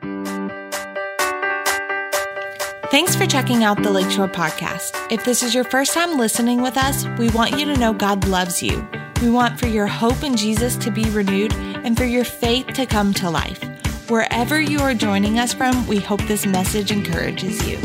Thanks for checking out the Lakeshore Podcast. If this is your first time listening with us, we want you to know God loves you. We want for your hope in Jesus to be renewed and for your faith to come to life. Wherever you are joining us from, we hope this message encourages you.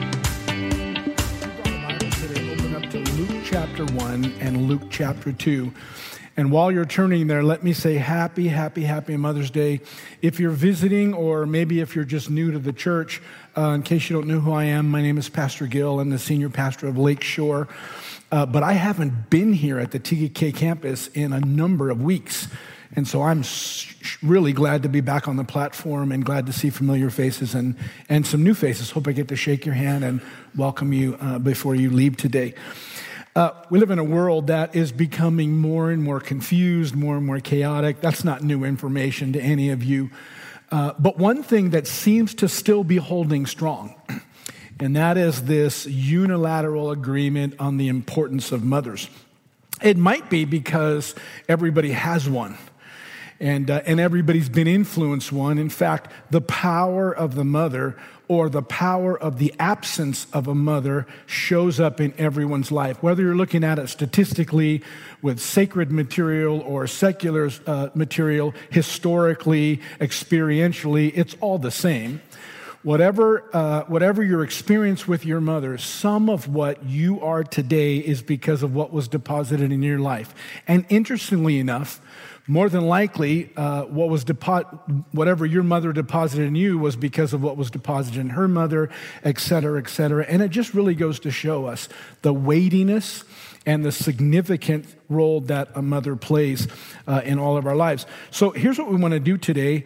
Today, open up to Luke chapter 1 and Luke chapter 2. And while you're turning there, let me say happy Mother's Day. If you're visiting, or maybe if you're just new to the church, in case you don't know who I am, my name is Pastor Gill. I'm the senior pastor of Lakeshore. But I haven't been here at the TK campus in a number of weeks. And so I'm really glad to be back on the platform and glad to see familiar faces and some new faces. Hope I get to shake your hand and welcome you before you leave today. We live in a world that is becoming more and more confused, more and more chaotic. That's not new information to any of you. But one thing that seems to still be holding strong, and that is this unilateral agreement on the importance of mothers. It might be because everybody has one. And everybody's been influenced one. In fact, the power of the mother or the power of the absence of a mother shows up in everyone's life. Whether you're looking at it statistically with sacred material or secular material, historically, experientially, it's all the same. Whatever your experience with your mother, some of what you are today is because of what was deposited in your life. And interestingly enough, more than likely, whatever your mother deposited in you was because of what was deposited in her mother, et cetera, et cetera. And it just really goes to show us the weightiness and the significant role that a mother plays in all of our lives. So here's what we want to do today.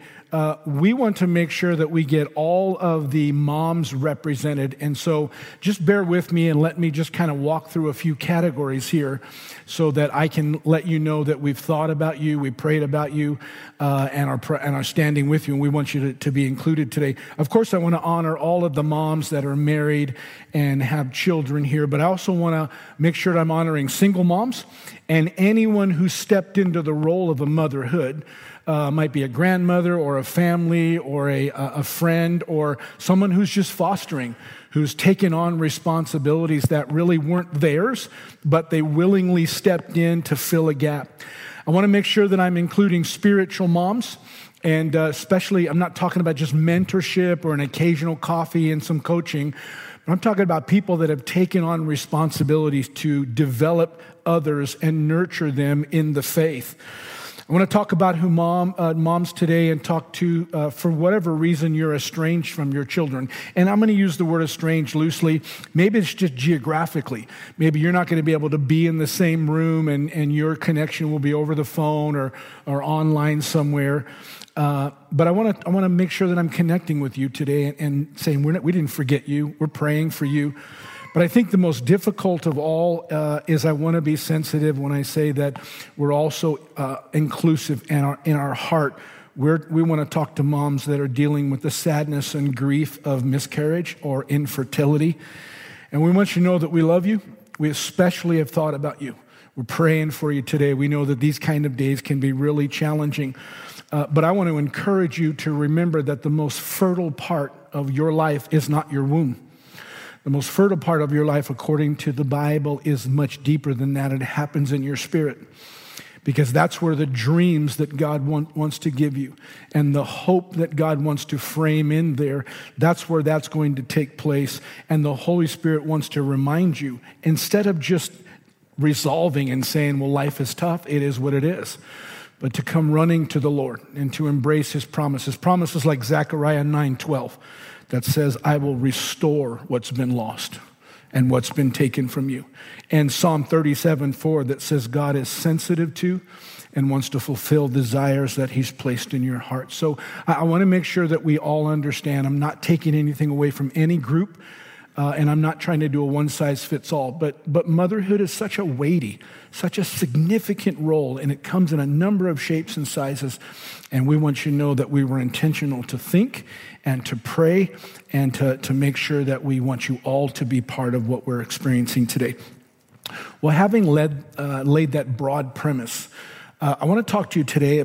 We want to make sure that we get all of the moms represented. And so just bear with me and let me just kind of walk through a few categories here so that I can let you know that we've thought about you, we prayed about you, and are standing with you, and we want you to be included today. Of course, I want to honor all of the moms that are married and have children here, but I also want to make sure that I'm honoring single moms and anyone who stepped into the role of a motherhood. Might be a grandmother or a family or a friend or someone who's just fostering, who's taken on responsibilities that really weren't theirs, but they willingly stepped in to fill a gap. I want to make sure that I'm including spiritual moms, and especially I'm not talking about just mentorship or an occasional coffee and some coaching, but I'm talking about people that have taken on responsibilities to develop others and nurture them in the faith. I want to talk about who moms today and talk to, for whatever reason, you're estranged from your children. And I'm going to use the word estranged loosely. Maybe it's just geographically. Maybe you're not going to be able to be in the same room and your connection will be over the phone or online somewhere. But I want to make sure that I'm connecting with you today and saying we didn't forget you. We're praying for you. But I think the most difficult of all is I want to be sensitive when I say that we're also inclusive in our heart. We want to talk to moms that are dealing with the sadness and grief of miscarriage or infertility. And we want you to know that we love you. We especially have thought about you. We're praying for you today. We know that these kind of days can be really challenging. But I want to encourage you to remember that the most fertile part of your life is not your womb. The most fertile part of your life, according to the Bible, is much deeper than that. It happens in your spirit, because that's where the dreams that God wants to give you and the hope that God wants to frame in there, that's where that's going to take place. And the Holy Spirit wants to remind you, instead of just resolving and saying, well, life is tough, it is what it is, but to come running to the Lord and to embrace His promises. Promises like Zechariah 9:12. That says, I will restore what's been lost and what's been taken from you. And Psalm 37:4 that says God is sensitive to and wants to fulfill desires that He's placed in your heart. So I want to make sure that we all understand. I'm not taking anything away from any group, and I'm not trying to do a one-size-fits-all. But motherhood is such a weighty, such a significant role, and it comes in a number of shapes and sizes. And we want you to know that we were intentional to think and to pray and to make sure that we want you all to be part of what we're experiencing today. Well, having laid that broad premise, I want to talk to you today about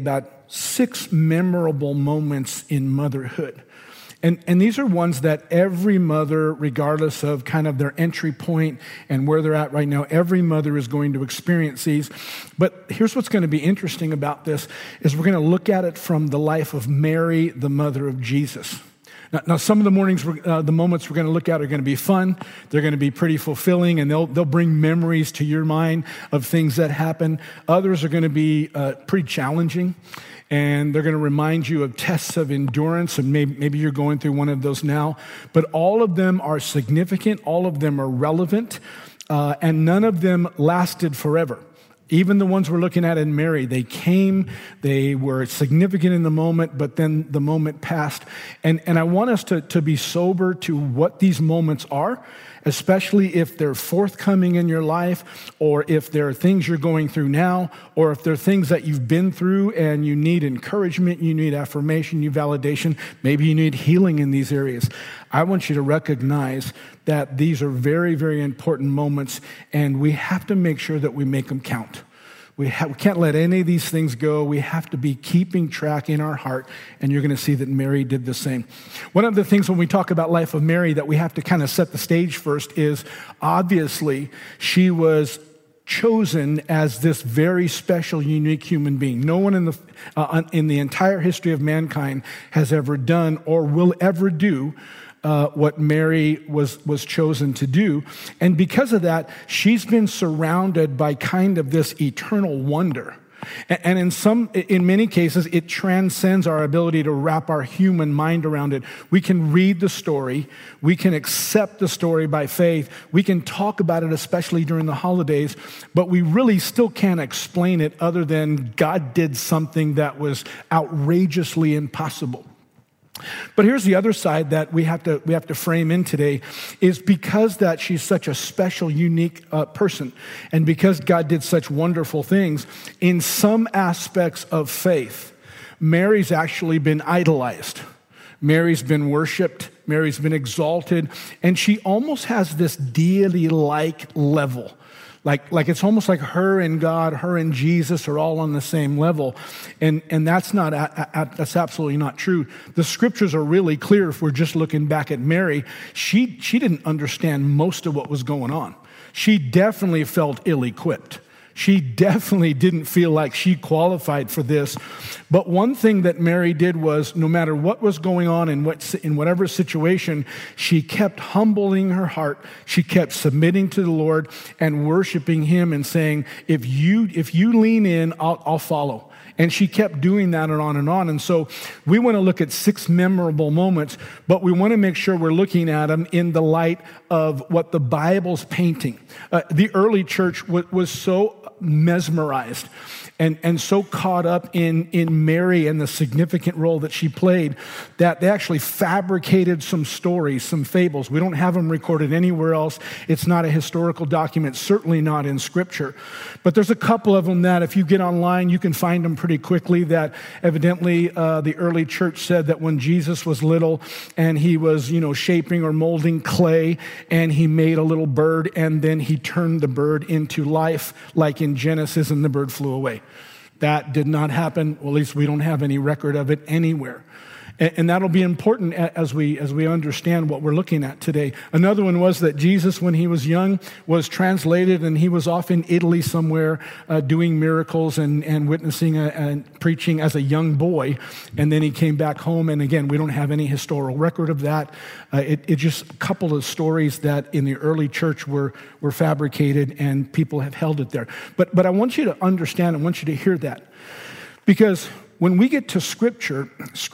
6 memorable moments in motherhood. And these are ones that every mother, regardless of kind of their entry point and where they're at right now, every mother is going to experience these. But here's what's going to be interesting about this is we're going to look at it from the life of Mary, the mother of Jesus. Now, some of the moments we're going to look at are going to be fun. They're going to be pretty fulfilling, and they'll bring memories to your mind of things that happen. Others are going to be pretty challenging, and they're going to remind you of tests of endurance, and maybe you're going through one of those now. But all of them are significant. All of them are relevant, and none of them lasted forever. Even the ones we're looking at in Mary, they came, they were significant in the moment, but then the moment passed. And I want us to be sober to what these moments are, especially if they're forthcoming in your life, or if there are things you're going through now, or if there are things that you've been through and you need encouragement, you need affirmation, you need validation, maybe you need healing in these areas. I want you to recognize that these are very, very important moments, and we have to make sure that we make them count. We can't let any of these things go. We have to be keeping track in our heart, and you're going to see that Mary did the same. One of the things when we talk about life of Mary that we have to kind of set the stage first is obviously she was chosen as this very special, unique human being. No one in the entire history of mankind has ever done or will ever do what Mary was chosen to do. And because of that, she's been surrounded by kind of this eternal wonder. And in many cases, it transcends our ability to wrap our human mind around it. We can read the story. We can accept the story by faith. We can talk about it, especially during the holidays, but we really still can't explain it other than God did something that was outrageously impossible. But here's the other side that we have to frame in today is because that she's such a special, unique person, and because God did such wonderful things, in some aspects of faith, Mary's actually been idolized. Mary's been worshiped. Mary's been exalted. And she almost has this deity-like level. Like it's almost like her and God, her and Jesus are all on the same level. And that's that's absolutely not true. The scriptures are really clear if we're just looking back at Mary. She didn't understand most of what was going on. She definitely felt ill-equipped. She definitely didn't feel like she qualified for this. But one thing that Mary did was, no matter what was going on in whatever situation, she kept humbling her heart. She kept submitting to the Lord and worshiping Him and saying, if you lean in, I'll follow. And she kept doing that and on and on. And so we want to look at 6 memorable moments, but we want to make sure we're looking at them in the light of what the Bible's painting. The early church was so mesmerized and so caught up in Mary and the significant role that she played that they actually fabricated some stories, some fables. We don't have them recorded anywhere else. It's not a historical document, certainly not in Scripture. But there's a couple of them that if you get online, you can find them pretty quickly that evidently the early church said that when Jesus was little and he was, shaping or molding clay and he made a little bird and then he turned the bird into life like in Genesis and the bird flew away. That did not happen. Well, at least we don't have any record of it anywhere. And that'll be important as we understand what we're looking at today. Another one was that Jesus, when he was young, was translated and he was off in Italy somewhere doing miracles and witnessing and preaching as a young boy. And then he came back home. And again, we don't have any historical record of that. It just a couple of stories that in the early church were fabricated and people have held it there. But I want you to understand, I want you to hear that. Because when we get to Scripture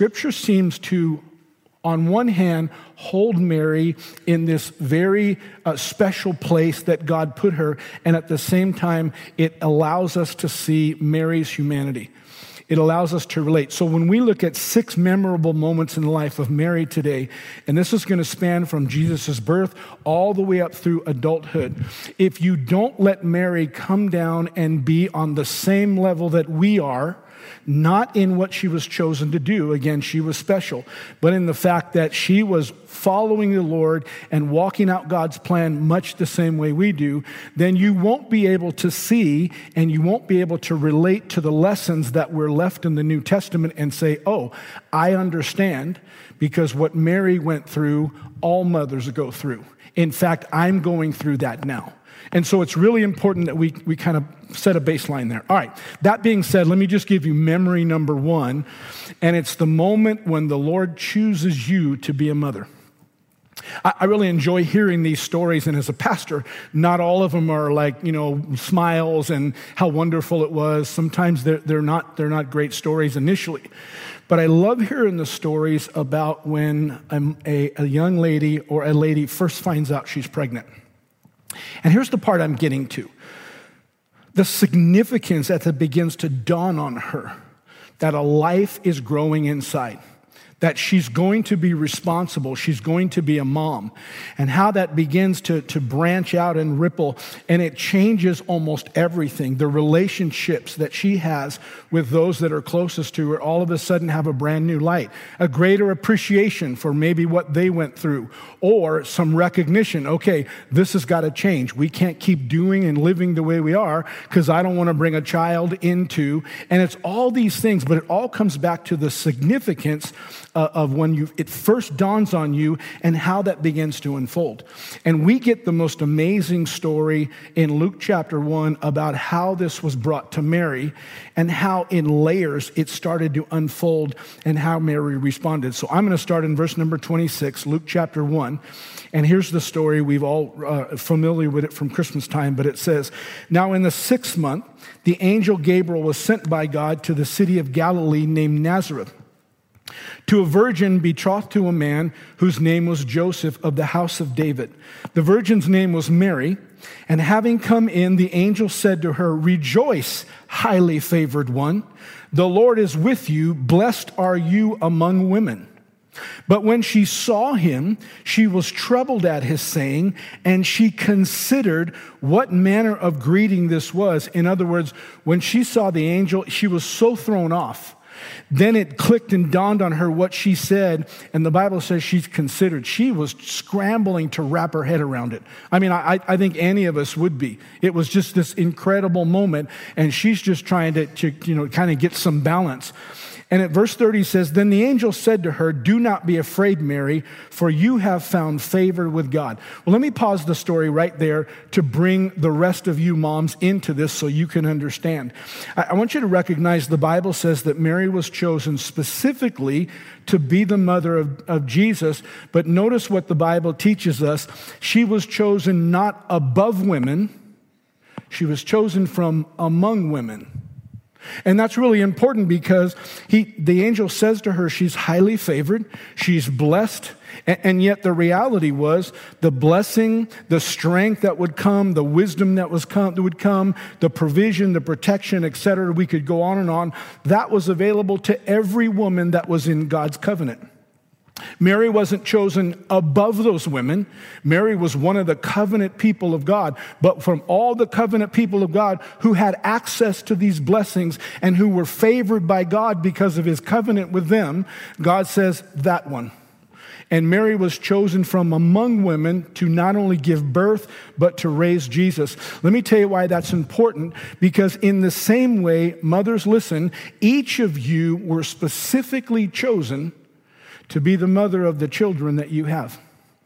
seems to, on one hand, hold Mary in this very special place that God put her, and at the same time, it allows us to see Mary's humanity. It allows us to relate. So when we look at 6 memorable moments in the life of Mary today, and this is going to span from Jesus' birth all the way up through adulthood, if you don't let Mary come down and be on the same level that we are, not in what she was chosen to do. Again, she was special, but in the fact that she was following the Lord and walking out God's plan much the same way we do, then you won't be able to see and you won't be able to relate to the lessons that were left in the New Testament and say, oh, I understand, because what Mary went through, all mothers go through. In fact, I'm going through that now. And so it's really important that we kind of set a baseline there. All right, that being said, let me just give you memory number one, and it's the moment when the Lord chooses you to be a mother. I really enjoy hearing these stories, and as a pastor, not all of them are like, smiles and how wonderful it was. Sometimes they're not great stories initially. But I love hearing the stories about when a young lady or a lady first finds out she's pregnant. And here's the part I'm getting to. The significance that begins to dawn on her, that a life is growing inside, that she's going to be responsible, she's going to be a mom, and how that begins to branch out and ripple, and it changes almost everything. The relationships that she has with those that are closest to her all of a sudden have a brand new light, a greater appreciation for maybe what they went through, or some recognition, okay, this has got to change. We can't keep doing and living the way we are because I don't want to bring a child into, and it's all these things, but it all comes back to the significance of when it first dawns on you and how that begins to unfold. And we get the most amazing story in Luke chapter 1 about how this was brought to Mary and how in layers it started to unfold and how Mary responded. So I'm going to start in verse number 26, Luke chapter 1. And here's the story. We've all familiar with it from Christmas time, but it says, "Now in the 6th month, the angel Gabriel was sent by God to the city of Galilee named Nazareth, to a virgin betrothed to a man whose name was Joseph of the house of David. The virgin's name was Mary, and having come in, the angel said to her, 'Rejoice, highly favored one. The Lord is with you. Blessed are you among women.' But when she saw him, she was troubled at his saying, and she considered what manner of greeting this was." In other words, when she saw the angel, she was so thrown off. Then it clicked and dawned on her what she said, and the Bible says she's considered. She was scrambling to wrap her head around it. I mean, I think any of us would be. It was just this incredible moment, and she's just trying to kind of get some balance. And at verse 30 says, "Then the angel said to her, 'Do not be afraid, Mary, for you have found favor with God.'" Well, let me pause the story right there to bring the rest of you moms into this so you can understand. I want you to recognize the Bible says that Mary was chosen specifically to be the mother of Jesus. But notice what the Bible teaches us. She was chosen not above women. She was chosen from among women. And that's really important because the angel says to her, she's highly favored, she's blessed, and yet the reality was the blessing, the strength that would come, the wisdom that would come, the provision, the protection, etc. We could go on, that was available to every woman that was in God's covenant. Mary wasn't chosen above those women. Mary was one of the covenant people of God. But from all the covenant people of God who had access to these blessings and who were favored by God because of his covenant with them, God says, that one. And Mary was chosen from among women to not only give birth, but to raise Jesus. Let me tell you why that's important. Because in the same way, mothers, listen, each of you were specifically chosen to be the mother of the children that you have.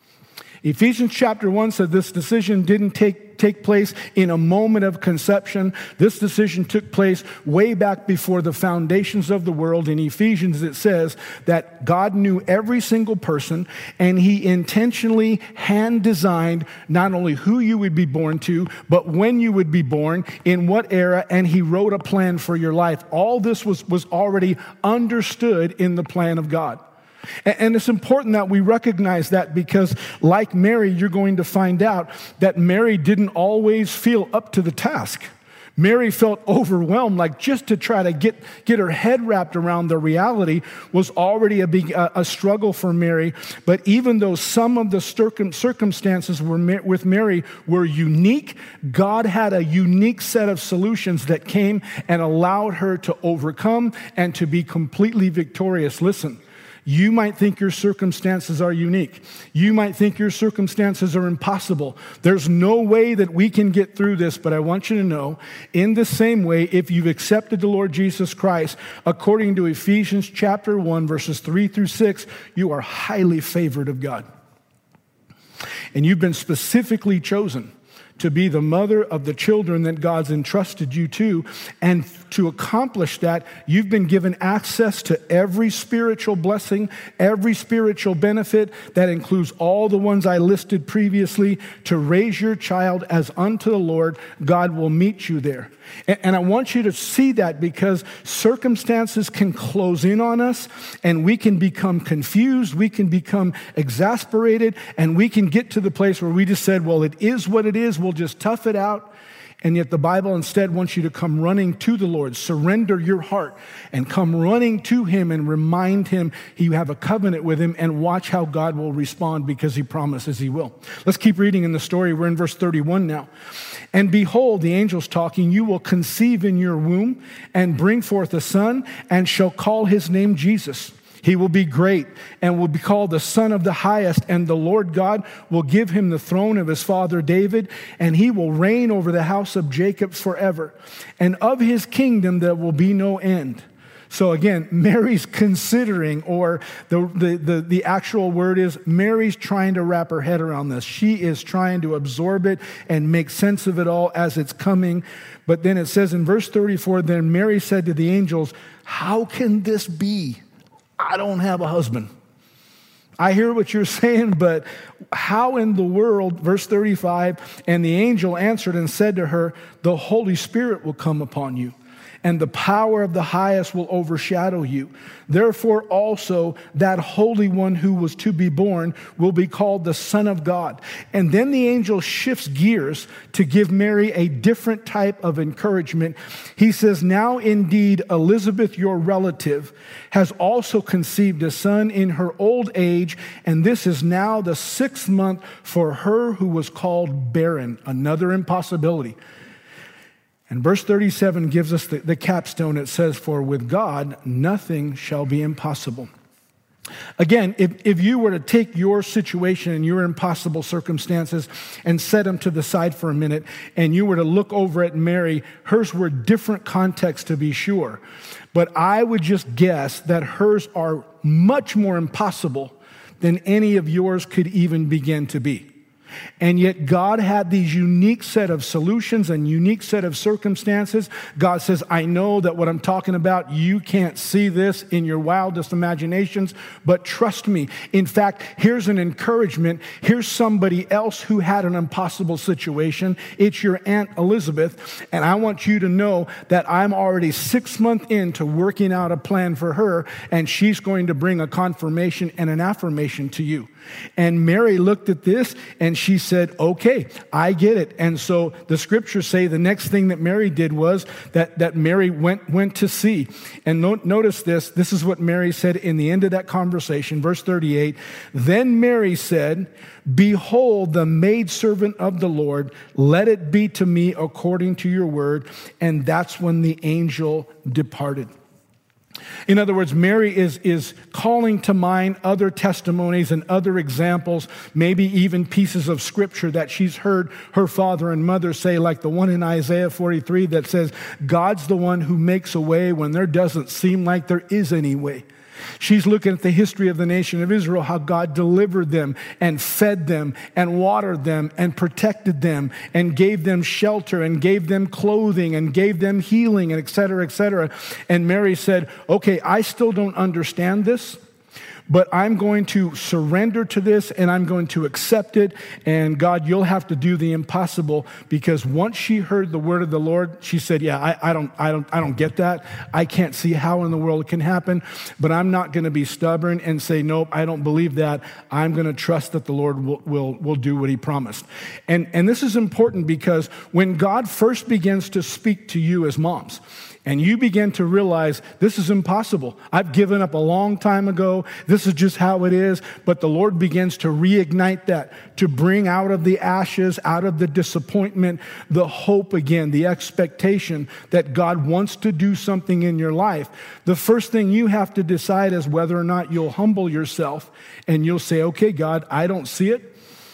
Ephesians chapter 1 said this decision didn't take place in a moment of conception. This decision took place way back before the foundations of the world. In Ephesians, it says that God knew every single person, and he intentionally hand-designed not only who you would be born to, but when you would be born, in what era, and he wrote a plan for your life. All this was already understood in the plan of God. And it's important that we recognize that because, like Mary, you're going to find out that Mary didn't always feel up to the task. Mary felt overwhelmed, like just to try to get her head wrapped around the reality was already a struggle for Mary. But even though some of the circumstances with Mary were unique, God had a unique set of solutions that came and allowed her to overcome and to be completely victorious. Listen. You might think your circumstances are unique. You might think your circumstances are impossible. There's no way that we can get through this, but I want you to know, in the same way, if you've accepted the Lord Jesus Christ, according to Ephesians chapter 1, verses 3 through 6, you are highly favored of God. And you've been specifically chosen to be the mother of the children that God's entrusted you to. And to accomplish that, you've been given access to every spiritual blessing, every spiritual benefit. That includes all the ones I listed previously. To raise your child as unto the Lord, God will meet you there. And I want you to see that, because circumstances can close in on us and we can become confused, we can become exasperated, and we can get to the place where we just said, well, it is what it is, we'll just tough it out. And yet the Bible instead wants you to come running to the Lord, surrender your heart, and come running to Him and remind Him you have a covenant with Him, and watch how God will respond, because He promises He will. Let's keep reading in the story. We're in verse 31 now. And behold, the angel's talking, you will conceive in your womb and bring forth a son, and shall call his name Jesus. He will be great and will be called the Son of the Highest, and the Lord God will give him the throne of his father David, and he will reign over the house of Jacob forever. And of his kingdom there will be no end. So again, Mary's considering, or the actual word is, Mary's trying to wrap her head around this. She is trying to absorb it and make sense of it all as it's coming. But then it says in verse 34, then Mary said to the angels, how can this be? I don't have a husband. I hear what you're saying, but how in the world, verse 35, and the angel answered and said to her, the Holy Spirit will come upon you, and the power of the highest will overshadow you. Therefore also that Holy One who was to be born will be called the Son of God. And then the angel shifts gears to give Mary a different type of encouragement. He says, now indeed Elizabeth, your relative, has also conceived a son in her old age, and this is now the 6th month for her who was called barren. Another impossibility. And verse 37 gives us the capstone. It says, for with God, nothing shall be impossible. Again, if you were to take your situation and your impossible circumstances and set them to the side for a minute, and you were to look over at Mary, hers were different contexts to be sure. But I would just guess that hers are much more impossible than any of yours could even begin to be. And yet God had these unique set of solutions and unique set of circumstances. God says, I know that what I'm talking about, you can't see this in your wildest imaginations, but trust me. In fact, here's an encouragement. Here's somebody else who had an impossible situation. It's your Aunt Elizabeth. And I want you to know that I'm already 6 months into working out a plan for her, and she's going to bring a confirmation and an affirmation to you. And Mary looked at this and she said, okay, I get it. And so the scriptures say the next thing that Mary did was that Mary went to see. And notice this. This is what Mary said in the end of that conversation, verse 38. Then Mary said, behold, the maidservant of the Lord, let it be to me according to your word. And that's when the angel departed. In other words, Mary is calling to mind other testimonies and other examples, maybe even pieces of scripture that she's heard her father and mother say, like the one in Isaiah 43 that says, God's the one who makes a way when there doesn't seem like there is any way. She's looking at the history of the nation of Israel, how God delivered them and fed them and watered them and protected them and gave them shelter and gave them clothing and gave them healing and et cetera, et cetera. And Mary said, okay, I still don't understand this, but I'm going to surrender to this and I'm going to accept it. And God, you'll have to do the impossible, because once she heard the word of the Lord, she said, yeah, I don't get that. I can't see how in the world it can happen, but I'm not going to be stubborn and say, nope, I don't believe that. I'm going to trust that the Lord will do what he promised. And this is important, because when God first begins to speak to you as moms, and you begin to realize this is impossible. I've given up a long time ago. This is just how it is. But the Lord begins to reignite that, to bring out of the ashes, out of the disappointment, the hope again, the expectation that God wants to do something in your life. The first thing you have to decide is whether or not you'll humble yourself and you'll say, okay, God, I don't see it,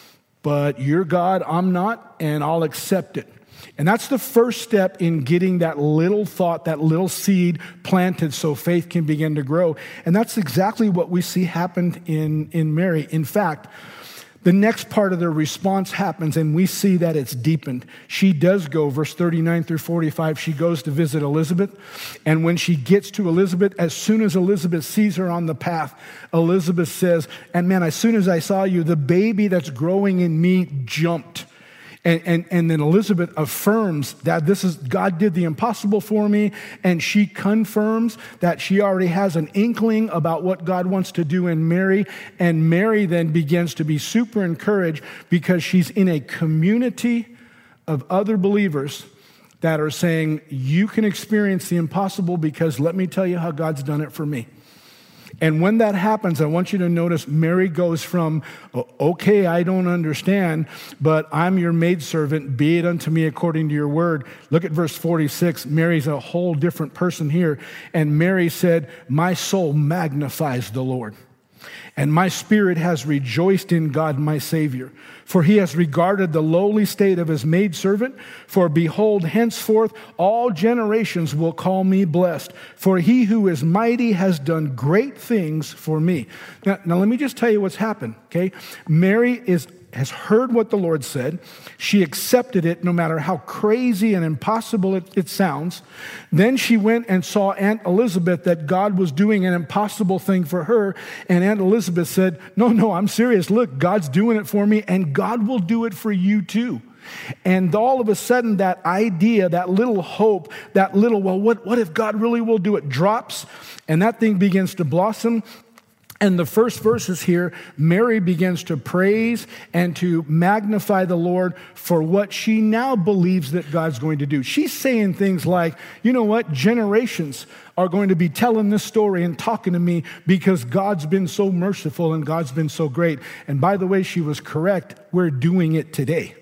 but you're God, I'm not, and I'll accept it. And that's the first step in getting that little thought, that little seed planted so faith can begin to grow. And that's exactly what we see happened in Mary. In fact, the next part of their response happens, and we see that it's deepened. She does go, verse 39 through 45, she goes to visit Elizabeth. And when she gets to Elizabeth, as soon as Elizabeth sees her on the path, Elizabeth says, and man, as soon as I saw you, the baby that's growing in me jumped. And then Elizabeth affirms that this is, God did the impossible for me, and she confirms that she already has an inkling about what God wants to do in Mary, and Mary then begins to be super encouraged because she's in a community of other believers that are saying, you can experience the impossible because let me tell you how God's done it for me. And when that happens, I want you to notice Mary goes from, okay, I don't understand, but I'm your maidservant, be it unto me according to your word. Look at verse 46. Mary's a whole different person here. And Mary said, my soul magnifies the Lord, and my spirit has rejoiced in God my Savior. For he has regarded the lowly state of his maidservant. For behold, henceforth all generations will call me blessed. For he who is mighty has done great things for me. Now let me just tell you what's happened, okay? Mary has heard what the Lord said. She accepted it no matter how crazy and impossible it sounds. Then she went and saw Aunt Elizabeth that God was doing an impossible thing for her. And Aunt Elizabeth said, no, I'm serious. Look, God's doing it for me, and God will do it for you too. And all of a sudden that idea, that little hope, that little, well, what if God really will do it, drops, and that thing begins to blossom. And the first verses here, Mary begins to praise and to magnify the Lord for what she now believes that God's going to do. She's saying things like, you know what, generations are going to be telling this story and talking to me because God's been so merciful and God's been so great. And by the way, she was correct. We're doing it today.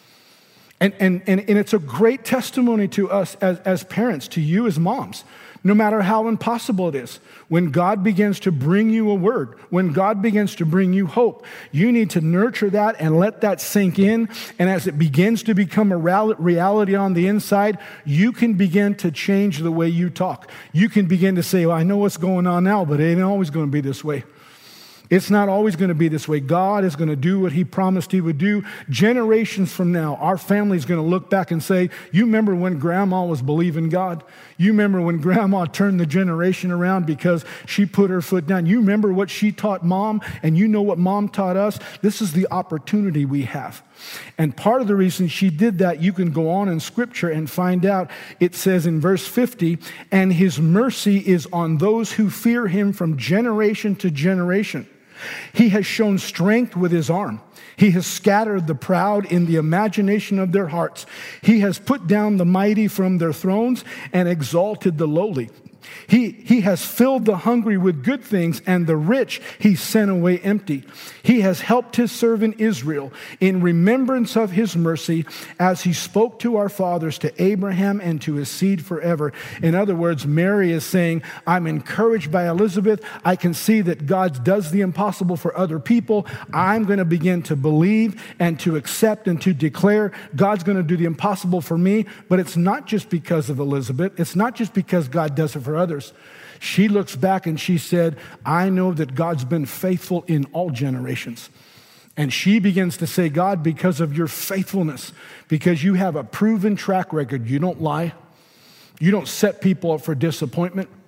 And it's a great testimony to us as parents, to you as moms. No matter how impossible it is, when God begins to bring you a word, when God begins to bring you hope, you need to nurture that and let that sink in. And as it begins to become a reality on the inside, you can begin to change the way you talk. You can begin to say, well, I know what's going on now, but it ain't always going to be this way. It's not always going to be this way. God is going to do what he promised he would do. Generations from now, our family's going to look back and say, you remember when grandma was believing God? You remember when grandma turned the generation around because she put her foot down? You remember what she taught mom, and you know what mom taught us? This is the opportunity we have. And part of the reason she did that, you can go on in Scripture and find out. It says in verse 50, and his mercy is on those who fear him from generation to generation. He has shown strength with his arm. He has scattered the proud in the imagination of their hearts. He has put down the mighty from their thrones and exalted the lowly. He has filled the hungry with good things, and the rich he sent away empty. He has helped his servant Israel in remembrance of his mercy, as he spoke to our fathers, to Abraham and to his seed forever. In other words, Mary is saying, I'm encouraged by Elizabeth. I can see that God does the impossible for other people. I'm going to begin to believe and to accept and to declare God's going to do the impossible for me. But it's not just because of Elizabeth. It's not just because God does it for others. She looks back and she said, I know that God's been faithful in all generations. And she begins to say, God, because of your faithfulness, because you have a proven track record, you don't lie, you don't set people up for disappointment,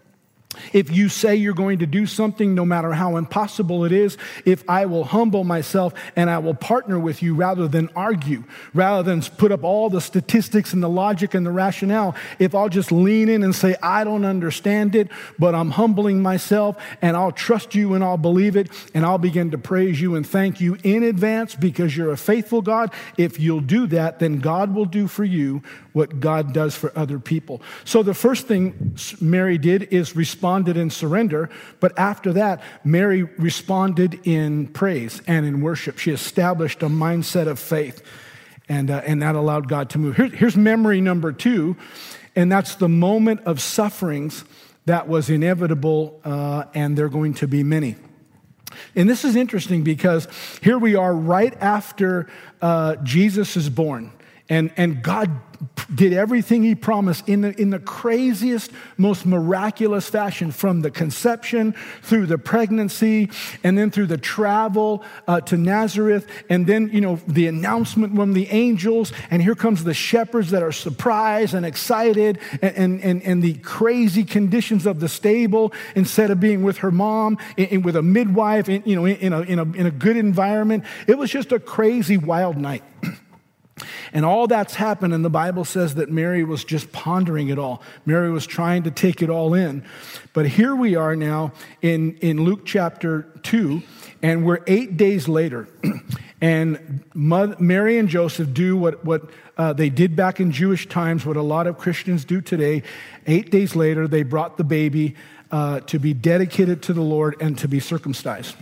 If you say you're going to do something, no matter how impossible it is, if I will humble myself and I will partner with you rather than argue, rather than put up all the statistics and the logic and the rationale, if I'll just lean in and say, I don't understand it, but I'm humbling myself and I'll trust you and I'll believe it and I'll begin to praise you and thank you in advance because you're a faithful God. If you'll do that, then God will do for you what God does for other people. So the first thing Mary did is responded in surrender, but after that, Mary responded in praise and in worship. She established a mindset of faith, and that allowed God to move. Here's memory number 2, and that's the moment of sufferings that was inevitable, and they're going to be many. And this is interesting because here we are right after Jesus is born, and God did everything he promised in the craziest, most miraculous fashion, from the conception through the pregnancy and then through the travel to Nazareth, and then, the announcement from the angels, and here comes the shepherds that are surprised and excited, and the crazy conditions of the stable instead of being with her mom, with a midwife, in a good environment. It was just a crazy, wild night. And all that's happened, and the Bible says that Mary was just pondering it all. Mary was trying to take it all in. But here we are now in Luke chapter 2, and we're 8 days later. And Mary and Joseph do what they did back in Jewish times, what a lot of Christians do today. 8 days later, they brought the baby to be dedicated to the Lord and to be circumcised.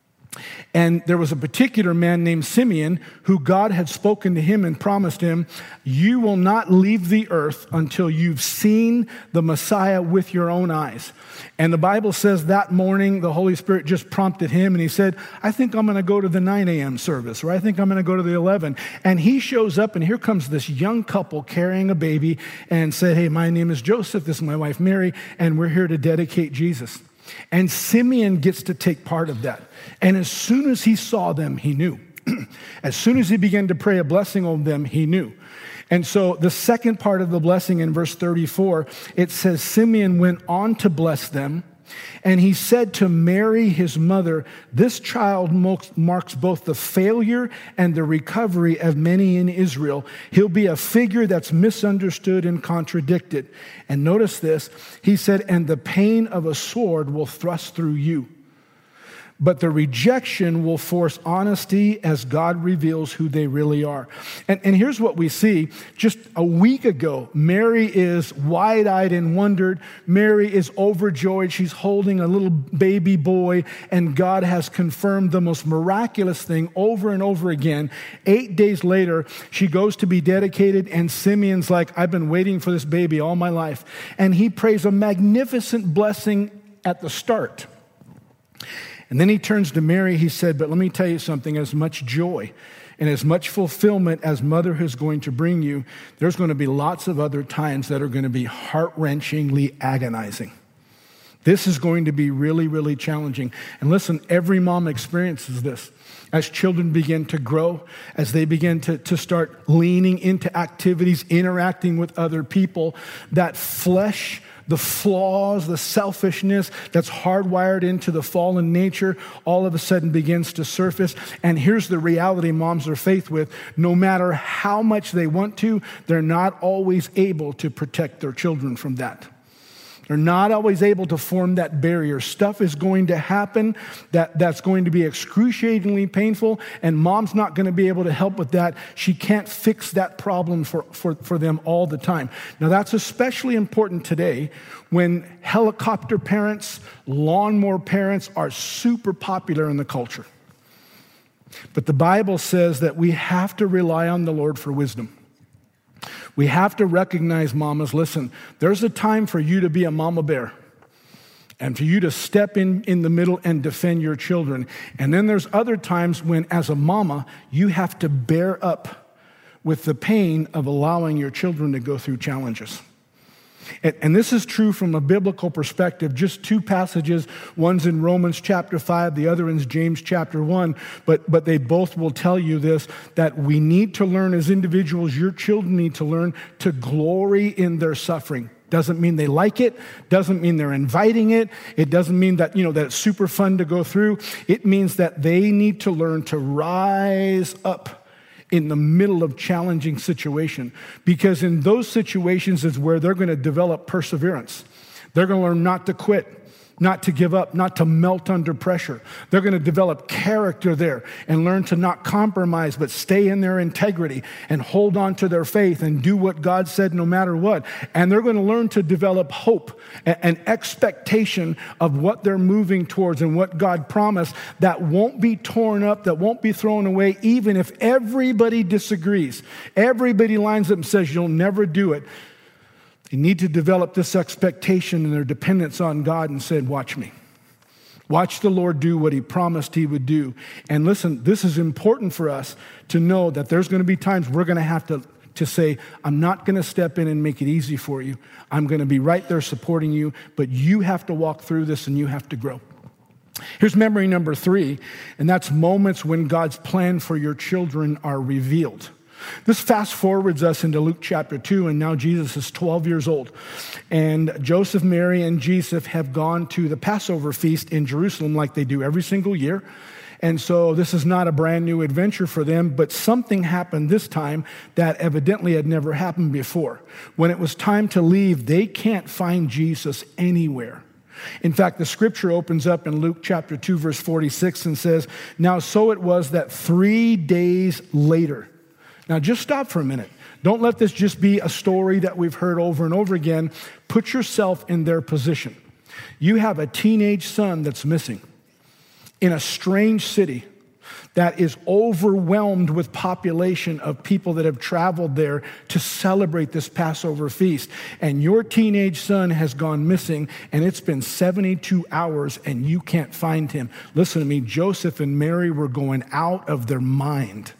And there was a particular man named Simeon who God had spoken to him and promised him, you will not leave the earth until you've seen the Messiah with your own eyes. And the Bible says that morning, the Holy Spirit just prompted him and he said, I think I'm going to go to the 9 a.m. service, or I think I'm going to go to the 11. And he shows up, and here comes this young couple carrying a baby and said, hey, my name is Joseph, this is my wife Mary, and we're here to dedicate Jesus. And Simeon gets to take part of that. And as soon as he saw them, he knew. As soon as he began to pray a blessing on them, he knew. And so the second part of the blessing in verse 34, it says, Simeon went on to bless them, and he said to Mary, his mother, this child marks both the failure and the recovery of many in Israel. He'll be a figure that's misunderstood and contradicted. And notice this, he said, and the pain of a sword will thrust through you. But the rejection will force honesty as God reveals who they really are. And here's what we see. Just a week ago, Mary is wide-eyed and wondered. Mary is overjoyed. She's holding a little baby boy, and God has confirmed the most miraculous thing over and over again. 8 days later, she goes to be dedicated, and Simeon's like, I've been waiting for this baby all my life. And he prays a magnificent blessing at the start. And then he turns to Mary, he said, but let me tell you something, as much joy and as much fulfillment as motherhood is going to bring you, there's going to be lots of other times that are going to be heart-wrenchingly agonizing. This is going to be really, really challenging. And listen, every mom experiences this. As children begin to grow, as they begin to start leaning into activities, interacting with other people, that flesh, the flaws, the selfishness that's hardwired into the fallen nature all of a sudden begins to surface. And here's the reality moms are faced with. No matter how much they want to, they're not always able to protect their children from that. They're not always able to form that barrier. Stuff is going to happen that's going to be excruciatingly painful, and mom's not going to be able to help with that. She can't fix that problem for them all the time. Now, that's especially important today when helicopter parents, lawnmower parents are super popular in the culture. But the Bible says that we have to rely on the Lord for wisdom. We have to recognize, mamas, listen, there's a time for you to be a mama bear and for you to step in the middle and defend your children. And then there's other times when, as a mama, you have to bear up with the pain of allowing your children to go through challenges. And this is true from a biblical perspective. Just two passages. One's in Romans chapter 5, the other is James chapter 1. But they both will tell you this, that we need to learn as individuals, your children need to learn to glory in their suffering. Doesn't mean they like it. Doesn't mean they're inviting it. It doesn't mean that, that it's super fun to go through. It means that they need to learn to rise up in the middle of challenging situation, because in those situations is where they're going to develop perseverance. They're going to learn not to quit, not to give up, not to melt under pressure. They're going to develop character there and learn to not compromise, but stay in their integrity and hold on to their faith and do what God said no matter what. And they're going to learn to develop hope and expectation of what they're moving towards and what God promised that won't be torn up, that won't be thrown away, even if everybody disagrees. Everybody lines up and says, you'll never do it. They need to develop this expectation and their dependence on God and said, watch me. Watch the Lord do what he promised he would do. And listen, this is important for us to know that there's going to be times we're going to have to say, I'm not going to step in and make it easy for you. I'm going to be right there supporting you, but you have to walk through this and you have to grow. Here's memory number 3, and that's moments when God's plan for your children are revealed. This fast forwards us into Luke chapter 2, and now Jesus is 12 years old. And Joseph, Mary, and Jesus have gone to the Passover feast in Jerusalem like they do every single year. And so this is not a brand new adventure for them, but something happened this time that evidently had never happened before. When it was time to leave, they can't find Jesus anywhere. In fact, the scripture opens up in Luke chapter 2, verse 46 and says, now so it was that 3 days later. Now, just stop for a minute. Don't let this just be a story that we've heard over and over again. Put yourself in their position. You have a teenage son that's missing in a strange city that is overwhelmed with population of people that have traveled there to celebrate this Passover feast. And your teenage son has gone missing, and it's been 72 hours, and you can't find him. Listen to me, Joseph and Mary were going out of their mind.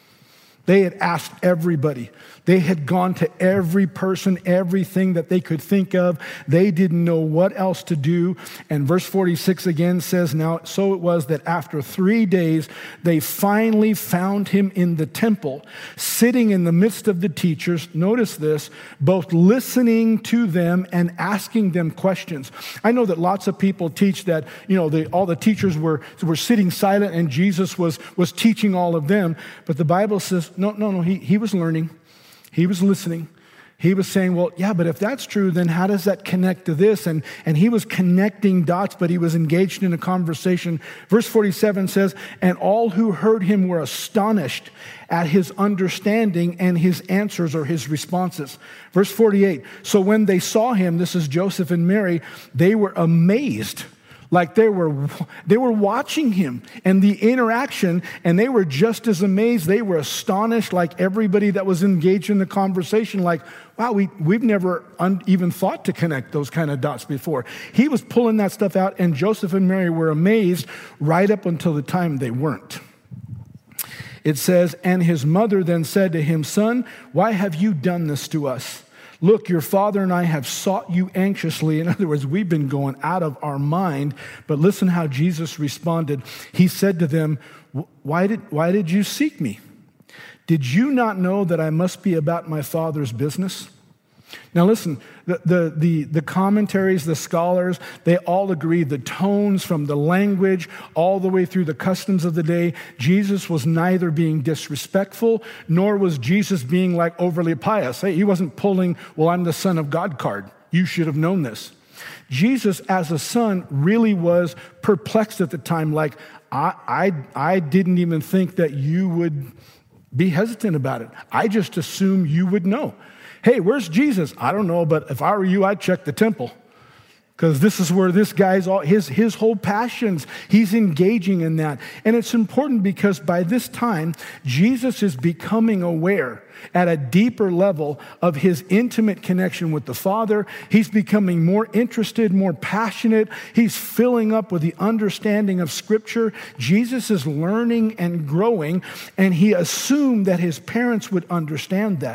They had asked everybody. They had gone to every person, everything that they could think of. They didn't know what else to do. And verse 46 again says, now, so it was that after 3 days, they finally found him in the temple, sitting in the midst of the teachers. Notice this, both listening to them and asking them questions. I know that lots of people teach that, all the teachers were sitting silent and Jesus was teaching all of them. But the Bible says, no, he was learning. He was listening. He was saying, well, yeah, but if that's true, then how does that connect to this? And he was connecting dots, but he was engaged in a conversation. Verse 47 says, and all who heard him were astonished at his understanding and his answers or his responses. Verse 48, so when they saw him, this is Joseph and Mary, they were amazed. Like they were watching him and the interaction, and they were just as amazed. They were astonished, like everybody that was engaged in the conversation, like, wow, we've never even thought to connect those kind of dots before. He was pulling that stuff out, and Joseph and Mary were amazed right up until the time they weren't. It says, and his mother then said to him, son, why have you done this to us? Look, your father and I have sought you anxiously. In other words, we've been going out of our mind. But listen how Jesus responded. He said to them, why did you seek me? Did you not know that I must be about my Father's business? Now listen, the commentaries, the scholars, they all agree the tones from the language all the way through the customs of the day, Jesus was neither being disrespectful, nor was Jesus being like overly pious. He wasn't pulling, well, I'm the Son of God card. You should have known this. Jesus as a son really was perplexed at the time, like, I didn't even think that you would be hesitant about it. I just assumed you would know. Hey, where's Jesus? I don't know, but if I were you, I'd check the temple. Because this is where this guy's all, his whole passions, he's engaging in that. And it's important because by this time, Jesus is becoming aware at a deeper level of his intimate connection with the Father. He's becoming more interested, more passionate. He's filling up with the understanding of Scripture. Jesus is learning and growing, and he assumed that his parents would understand that.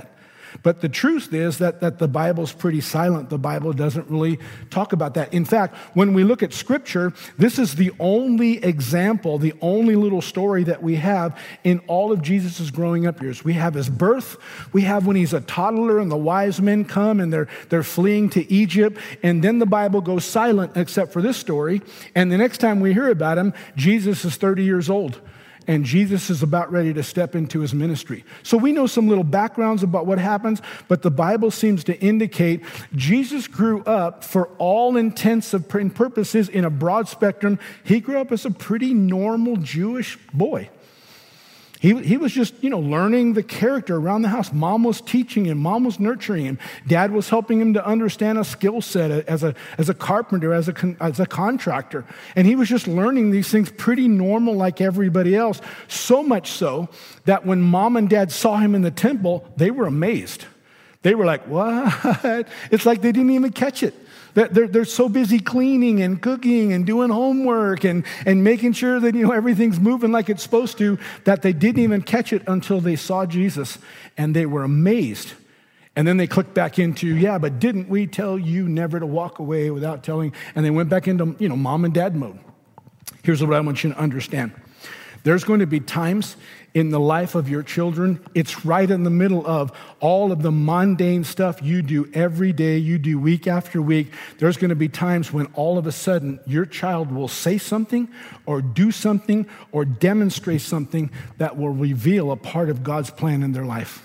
But the truth is that the Bible's pretty silent. The Bible doesn't really talk about that. In fact, when we look at Scripture, this is the only example, the only little story that we have in all of Jesus' growing up years. We have his birth. We have when he's a toddler and the wise men come and they're fleeing to Egypt. And then the Bible goes silent except for this story. And the next time we hear about him, Jesus is 30 years old. And Jesus is about ready to step into his ministry. So we know some little backgrounds about what happens, but the Bible seems to indicate Jesus grew up, for all intents and purposes, in a broad spectrum. He grew up as a pretty normal Jewish boy. He was just, learning the character around the house. Mom was teaching him. Mom was nurturing him. Dad was helping him to understand a skill set as a carpenter, as a contractor. And he was just learning these things pretty normal like everybody else. So much so that when Mom and Dad saw him in the temple, they were amazed. They were like, what? It's like they didn't even catch it. They're so busy cleaning and cooking and doing homework and making sure that everything's moving like it's supposed to, that they didn't even catch it until they saw Jesus, and they were amazed. And then they clicked back into, but didn't we tell you never to walk away without telling? And they went back into mom and dad mode. Here's what I want you to understand. There's going to be times in the life of your children, it's right in the middle of all of the mundane stuff you do every day, you do week after week. There's going to be times when all of a sudden your child will say something or do something or demonstrate something that will reveal a part of God's plan in their life.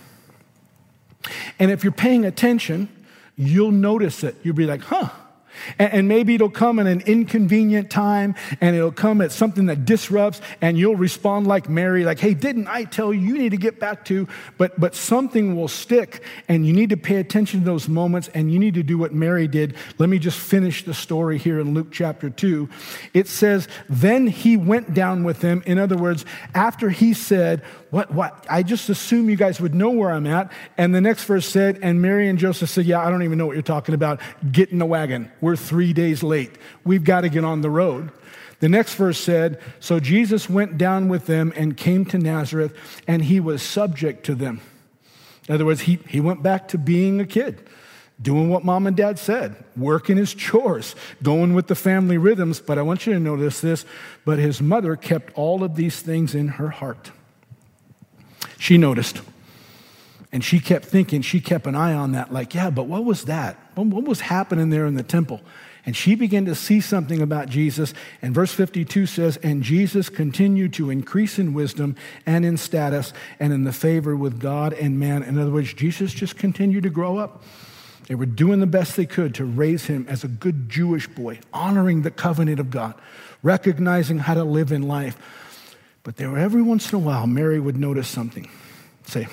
And if you're paying attention, you'll notice it. You'll be like, And maybe it'll come at an inconvenient time, and it'll come at something that disrupts, and you'll respond like Mary, like, hey, didn't I tell you, you need to get back to, but something will stick, and you need to pay attention to those moments, and you need to do what Mary did. Let me just finish the story here in Luke chapter 2. It says, then he went down with them. In other words, after he said, what? I just assume you guys would know where I'm at. And the next verse said, and Mary and Joseph said, I don't even know what you're talking about. Get in the wagon. We're 3 days late. We've got to get on the road. The next verse said, so Jesus went down with them and came to Nazareth, and he was subject to them. In other words, he went back to being a kid, doing what mom and dad said, working his chores, going with the family rhythms. But I want you to notice this, but his mother kept all of these things in her heart. She noticed, and she kept thinking, she kept an eye on that, like, but what was that? What was happening there in the temple? And she began to see something about Jesus. And verse 52 says, and Jesus continued to increase in wisdom and in status and in the favor with God and man. In other words, Jesus just continued to grow up. They were doing the best they could to raise him as a good Jewish boy, honoring the covenant of God, recognizing how to live in life. But there, every once in a while, Mary would notice something, say,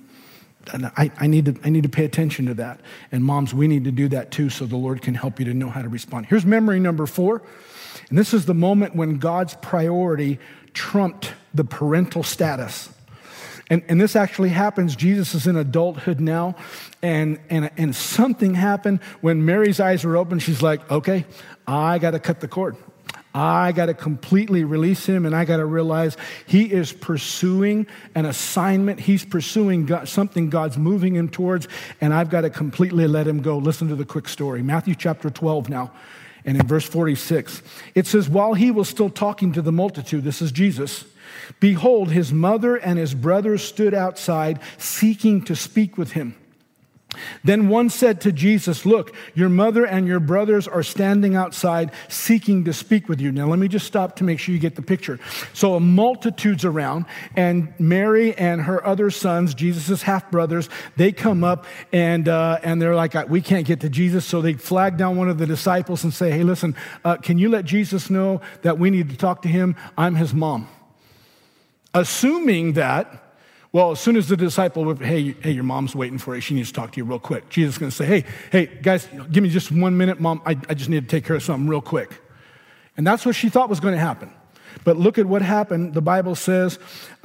I need to pay attention to that. And moms, we need to do that too, so the Lord can help you to know how to respond. Here's memory number 4. And this is the moment when God's priority trumped the parental status. And this actually happens. Jesus is in adulthood now, and something happened when Mary's eyes were open. She's like, okay, I got to cut the cord. I got to completely release him, and I got to realize he is pursuing an assignment. He's pursuing something God's moving him towards, and I've got to completely let him go. Listen to the quick story. Matthew chapter 12 now, and in verse 46, it says, while he was still talking to the multitude, this is Jesus, behold, his mother and his brothers stood outside seeking to speak with him. Then one said to Jesus, look, your mother and your brothers are standing outside seeking to speak with you. Now, let me just stop to make sure you get the picture. So a multitude's around, and Mary and her other sons, Jesus' half-brothers, they come up, and they're like, we can't get to Jesus. So they flag down one of the disciples and say, hey, listen, can you let Jesus know that we need to talk to him? I'm his mom. Assuming that, well, as soon as the disciple would, hey, your mom's waiting for you. She needs to talk to you real quick. Jesus is going to say, hey, guys, give me just 1 minute, Mom. I just need to take care of something real quick. And that's what she thought was going to happen. But look at what happened. The Bible says,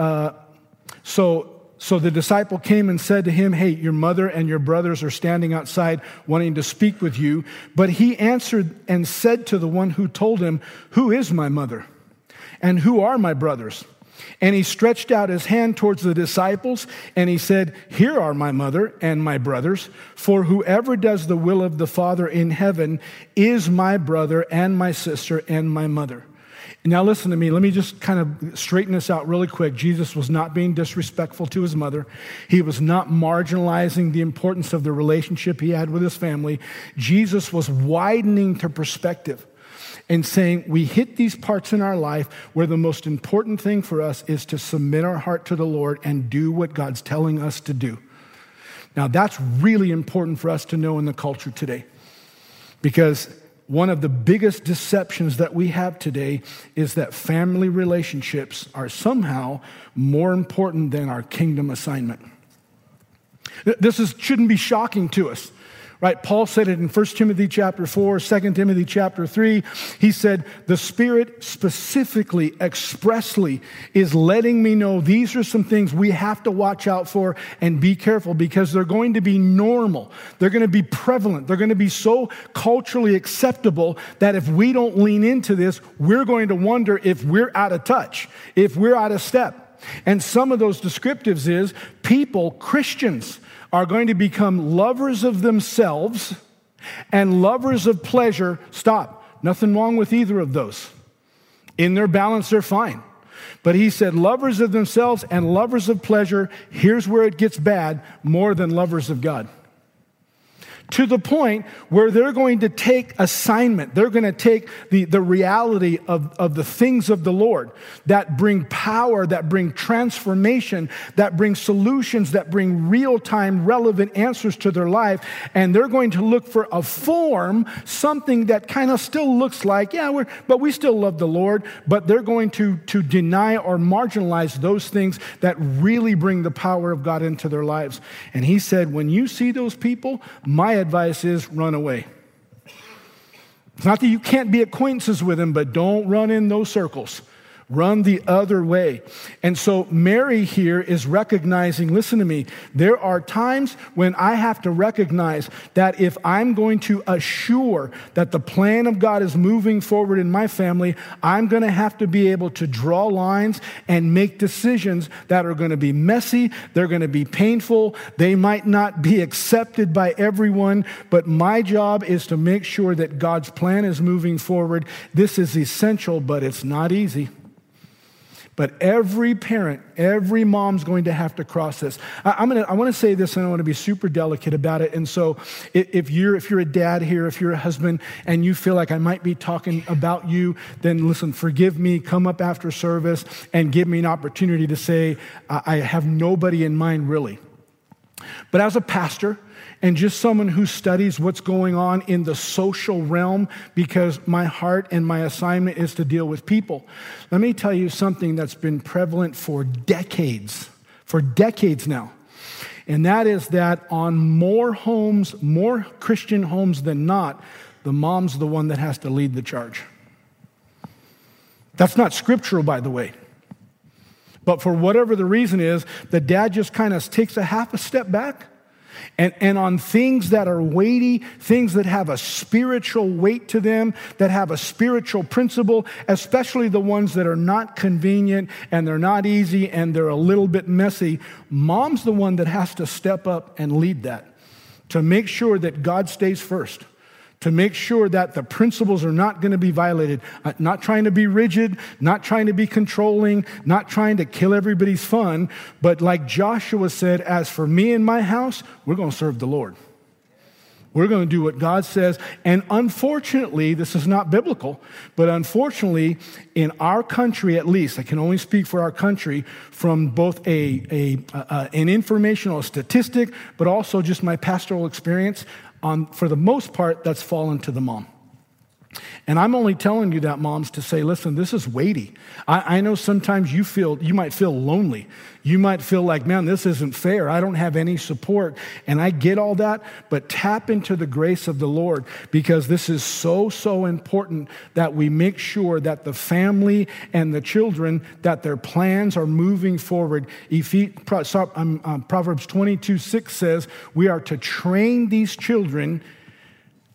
so the disciple came and said to him, hey, your mother and your brothers are standing outside wanting to speak with you. But he answered and said to the one who told him, who is my mother? And who are my brothers? And he stretched out his hand towards the disciples, and he said, "Here are my mother and my brothers, for whoever does the will of the Father in heaven is my brother and my sister and my mother." Now listen to me. Let me just kind of straighten this out really quick. Jesus was not being disrespectful to his mother. He was not marginalizing the importance of the relationship he had with his family. Jesus was widening the perspective and saying, we hit these parts in our life where the most important thing for us is to submit our heart to the Lord and do what God's telling us to do. Now, that's really important for us to know in the culture today, because one of the biggest deceptions that we have today is that family relationships are somehow more important than our kingdom assignment. This shouldn't be shocking to us. Right? Paul said it in 1 Timothy chapter 4, 2 Timothy chapter 3. He said, the Spirit specifically, expressly is letting me know these are some things we have to watch out for and be careful, because they're going to be normal. They're going to be prevalent. They're going to be so culturally acceptable that if we don't lean into this, we're going to wonder if we're out of touch, if we're out of step. And some of those descriptives is people, Christians, are going to become lovers of themselves and lovers of pleasure. Stop. Nothing wrong with either of those. In their balance, they're fine. But he said lovers of themselves and lovers of pleasure, here's where it gets bad, more than lovers of God. To the point where they're going to take assignment. They're going to take the reality of the things of the Lord that bring power, that bring transformation, that bring solutions, that bring real-time relevant answers to their life. And they're going to look for a form, something that kind of still looks like, but we still love the Lord. But they're going to deny or marginalize those things that really bring the power of God into their lives. And he said, when you see those people, my advice is run away. It's not that you can't be acquaintances with them, but don't run in those circles. Run the other way. And so Mary here is recognizing, listen to me, there are times when I have to recognize that if I'm going to assure that the plan of God is moving forward in my family, I'm going to have to be able to draw lines and make decisions that are going to be messy, they're going to be painful, they might not be accepted by everyone, but my job is to make sure that God's plan is moving forward. This is essential, but it's not easy. But every parent, every mom's going to have to cross this. I want to say this, and I want to be super delicate about it. And so if you're a dad here, if you're a husband, and you feel like I might be talking about you, then listen, forgive me, come up after service and give me an opportunity to say, I have nobody in mind really. But as a pastor, and just someone who studies what's going on in the social realm, because my heart and my assignment is to deal with people. Let me tell you something that's been prevalent for decades now. And that is that on more Christian homes than not, the mom's the one that has to lead the charge. That's not scriptural, by the way. But for whatever the reason is, the dad just kind of takes a half a step back. And on things that are weighty, things that have a spiritual weight to them, that have a spiritual principle, especially the ones that are not convenient and they're not easy and they're a little bit messy, mom's the one that has to step up and lead that to make sure that God stays first, to make sure that the principles are not going to be violated. Not trying to be rigid, not trying to be controlling, not trying to kill everybody's fun, but like Joshua said, as for me and my house, we're going to serve the Lord. We're going to do what God says. And unfortunately, this is not biblical, but unfortunately, in our country at least, I can only speak for our country, from both an informational statistic, but also just my pastoral experience, for the most part, that's fallen to the mom. And I'm only telling you that, moms, to say, listen, this is weighty. I know sometimes you might feel lonely. You might feel like, man, this isn't fair. I don't have any support. And I get all that, but tap into the grace of the Lord, because this is so, so important that we make sure that the family and the children, that their plans are moving forward. Proverbs 22:6 says we are to train these children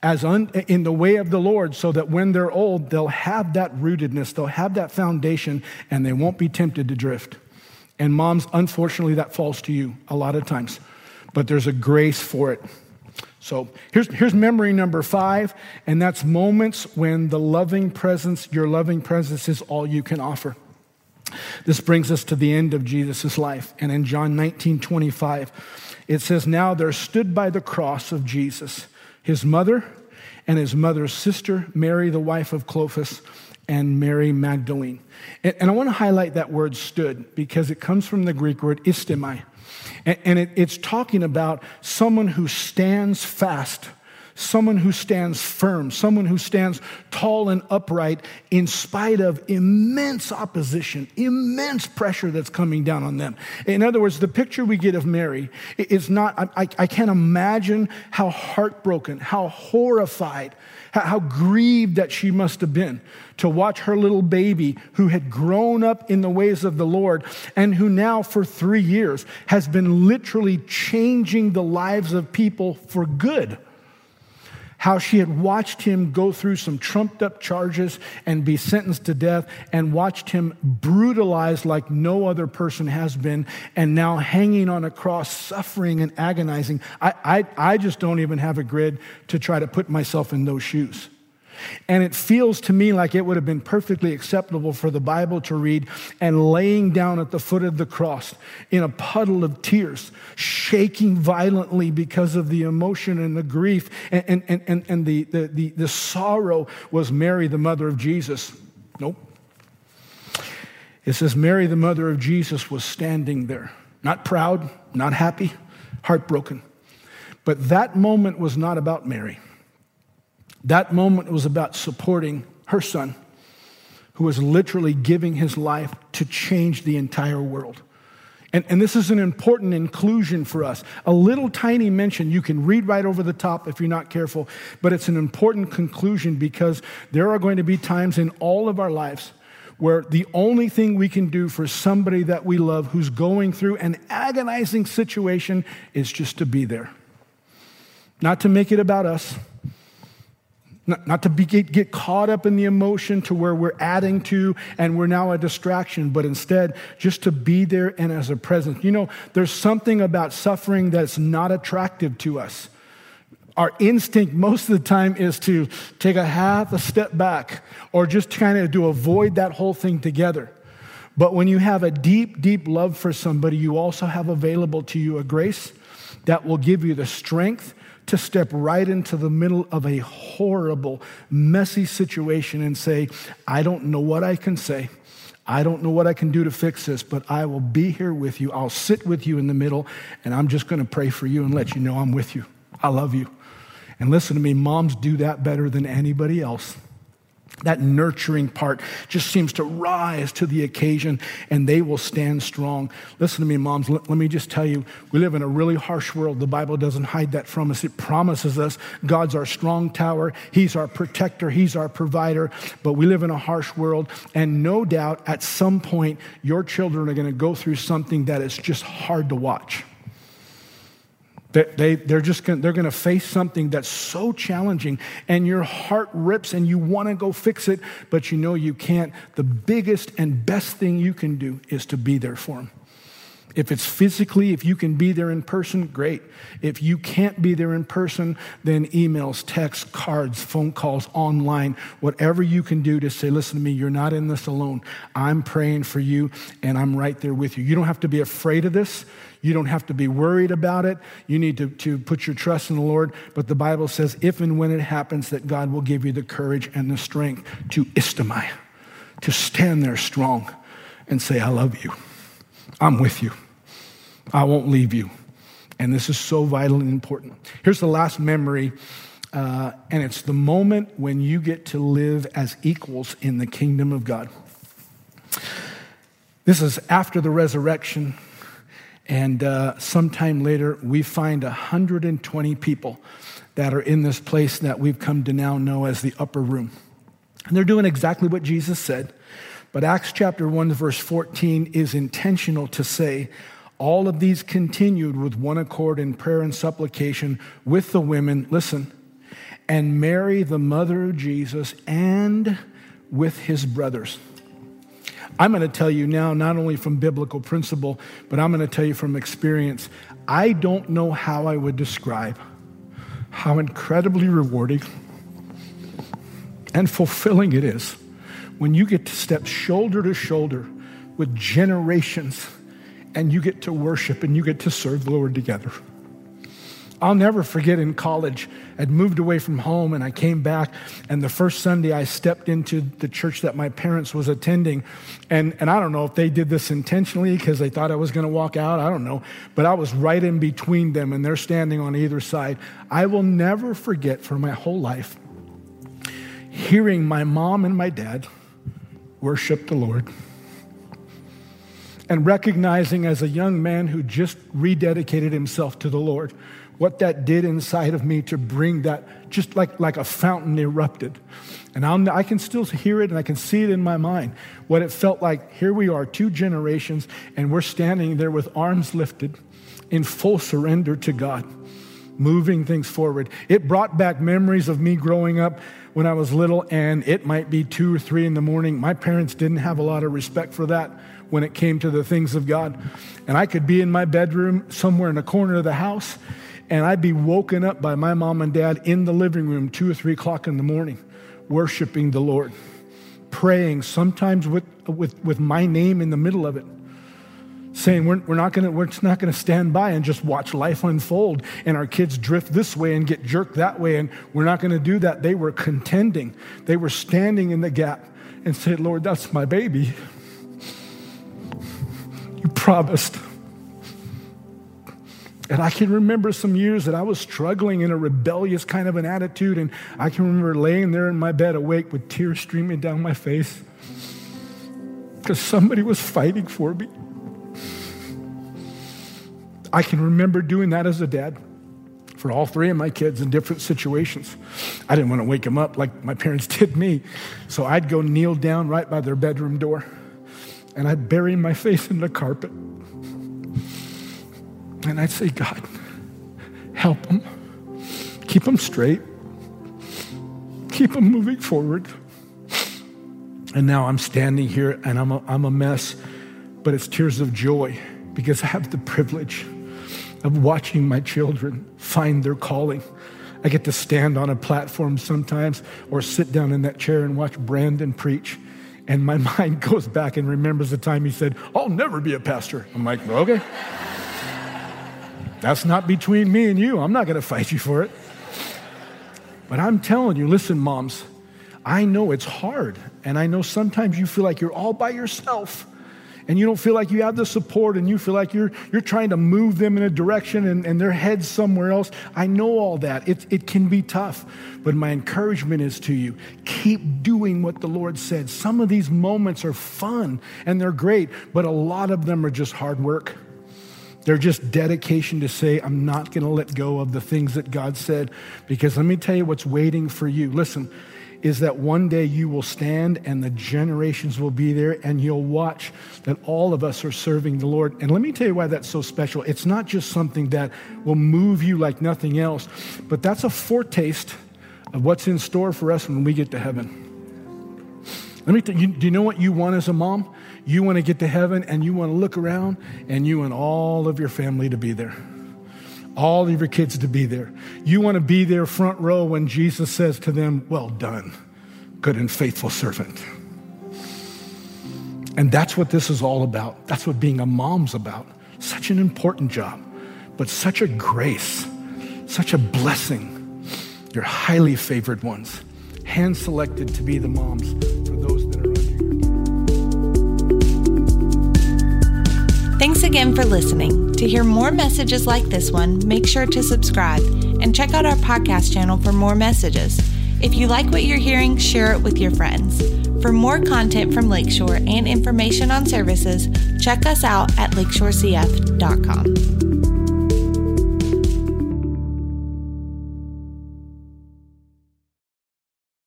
in the way of the Lord, so that when they're old, they'll have that rootedness, they'll have that foundation, and they won't be tempted to drift. And moms, unfortunately, that falls to you a lot of times, but there's a grace for it. So here's memory number 5, and that's moments when your loving presence is all you can offer. This brings us to the end of Jesus' life. And in John 19:25, it says, "Now there stood by the cross of Jesus his mother and his mother's sister, Mary, the wife of Clopas, and Mary Magdalene." And I want to highlight that word stood because it comes from the Greek word istemai. And it's talking about someone who stands fast, someone who stands firm, someone who stands tall and upright in spite of immense opposition, immense pressure that's coming down on them. In other words, the picture we get of Mary is not, I can't imagine how heartbroken, how horrified, how grieved that she must have been to watch her little baby who had grown up in the ways of the Lord and who now for 3 years has been literally changing the lives of people for good. How she had watched him go through some trumped up charges and be sentenced to death, and watched him brutalized like no other person has been, and now hanging on a cross, suffering and agonizing. I just don't even have a grid to try to put myself in those shoes. And it feels to me like it would have been perfectly acceptable for the Bible to read, and laying down at the foot of the cross in a puddle of tears, shaking violently because of the emotion and the grief and the sorrow, was Mary, the mother of Jesus. Nope. It says Mary, the mother of Jesus, was standing there, not proud, not happy, heartbroken. But that moment was not about Mary. That moment was about supporting her son, who was literally giving his life to change the entire world. And this is an important inclusion for us. A little tiny mention, you can read right over the top if you're not careful, but it's an important conclusion, because there are going to be times in all of our lives where the only thing we can do for somebody that we love who's going through an agonizing situation is just to be there. Not to make it about us. Not to get caught up in the emotion to where we're adding to and we're now a distraction, but instead just to be there and as a presence. You know, there's something about suffering that's not attractive to us. Our instinct most of the time is to take a step back, or just kind of to avoid that whole thing together. But when you have a deep, deep love for somebody, you also have available to you a grace that will give you the strength to step right into the middle of a horrible, messy situation and say, I don't know what I can say. I don't know what I can do to fix this, but I will be here with you. I'll sit with you in the middle, and I'm just going to pray for you and let you know I'm with you. I love you. And listen to me, moms do that better than anybody else. That nurturing part just seems to rise to the occasion, and they will stand strong. Listen to me, moms. Let me just tell you, we live in a really harsh world. The Bible doesn't hide that from us. It promises us God's our strong tower. He's our protector. He's our provider. But we live in a harsh world, and no doubt at some point your children are going to go through something that is just hard to watch. They're going to face something that's so challenging, and your heart rips and you want to go fix it, but you know you can't. The biggest and best thing you can do is to be there for them. If it's physically, if you can be there in person, great. If you can't be there in person, then emails, texts, cards, phone calls, online, whatever you can do to say, listen to me, you're not in this alone. I'm praying for you, and I'm right there with you. You don't have to be afraid of this. You don't have to be worried about it. You need to put your trust in the Lord. But the Bible says if and when it happens, that God will give you the courage and the strength to istemai, to stand there strong and say, I love you. I'm with you. I won't leave you. And this is so vital and important. Here's the last memory, and it's the moment when you get to live as equals in the kingdom of God. This is after the resurrection, and sometime later, we find 120 people that are in this place that we've come to now know as the upper room. And they're doing exactly what Jesus said. But Acts chapter 1, verse 14 is intentional to say, all of these continued with one accord in prayer and supplication with the women, listen, and Mary, the mother of Jesus, and with his brothers. I'm going to tell you now, not only from biblical principle, but I'm going to tell you from experience. I don't know how I would describe how incredibly rewarding and fulfilling it is when you get to step shoulder to shoulder with generations and you get to worship and you get to serve the Lord together. I'll never forget in college, I'd moved away from home and I came back, and the first Sunday I stepped into the church that my parents was attending, and I don't know if they did this intentionally because they thought I was going to walk out, I don't know, but I was right in between them and they're standing on either side. I will never forget for my whole life hearing my mom and my dad worship the Lord and recognizing as a young man who just rededicated himself to the Lord, what that did inside of me to bring that, just like a fountain erupted. And I can still hear it and I can see it in my mind, what it felt like. Here we are, 2 generations, and we're standing there with arms lifted in full surrender to God, moving things forward. It brought back memories of me growing up when I was little, and it might be 2 or 3 in the morning. My parents didn't have a lot of respect for that when it came to the things of God. And I could be in my bedroom somewhere in a corner of the house, and I'd be woken up by my mom and dad in the living room 2 or 3 o'clock in the morning, worshiping the Lord, praying, sometimes with my name in the middle of it, saying we're just not going to stand by and just watch life unfold and our kids drift this way and get jerked that way, and we're not going to do that. They were contending. They were standing in the gap and said, Lord, that's my baby. You promised. And I can remember some years that I was struggling in a rebellious kind of an attitude, and I can remember laying there in my bed awake with tears streaming down my face because somebody was fighting for me. I can remember doing that as a dad for all 3 of my kids in different situations. I didn't want to wake them up like my parents did me, so I'd go kneel down right by their bedroom door, and I'd bury my face in the carpet. And I'd say, God, help them. Keep them straight. Keep them moving forward. And now I'm standing here and I'm a mess, but it's tears of joy because I have the privilege of watching my children find their calling. I get to stand on a platform sometimes or sit down in that chair and watch Brandon preach. And my mind goes back and remembers the time he said, I'll never be a pastor. I'm like, okay. That's not between me and you. I'm not going to fight you for it. But I'm telling you, listen, moms, I know it's hard. And I know sometimes you feel like you're all by yourself and you don't feel like you have the support and you feel like you're trying to move them in a direction and their head's somewhere else. I know all that. It can be tough. But my encouragement is to you, keep doing what the Lord said. Some of these moments are fun and they're great, but a lot of them are just hard work. They're just dedication to say, I'm not going to let go of the things that God said, because let me tell you what's waiting for you. Listen, is that one day you will stand and the generations will be there and you'll watch that all of us are serving the Lord. And let me tell you why that's so special. It's not just something that will move you like nothing else, but that's a foretaste of what's in store for us when we get to heaven. Let me tell you, do you know what you want as a mom? You want to get to heaven and you want to look around and you want all of your family to be there. All of your kids to be there. You want to be there front row when Jesus says to them, well done, good and faithful servant. And that's what this is all about. That's what being a mom's about. Such an important job, but such a grace, such a blessing. You're highly favored ones, hand-selected to be the moms for those that are under your care. Thanks again for listening. To hear more messages like this one, make sure to subscribe and check out our podcast channel for more messages. If you like what you're hearing, share it with your friends. For more content from Lakeshore and information on services, check us out at lakeshorecf.com.